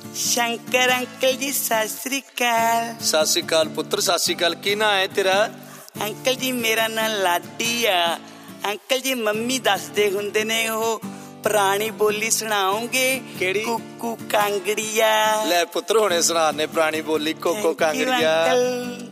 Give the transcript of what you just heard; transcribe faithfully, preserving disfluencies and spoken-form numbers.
Shankar uncle जी सत श्री अकाल। सत श्री अकाल पुत्र, सत श्री अकाल। की ना है तेरा? अंकल जी मेरा नाम लाडी आ। अंकल जी मम्मी दसदे हुंदे ने ओ पुरानी बोली सुनाओगे? केड़ी? कुकू कांगड़िया। ले पुत्र हुणे सुनाने पुरानी बोली कोको कांगड़िया।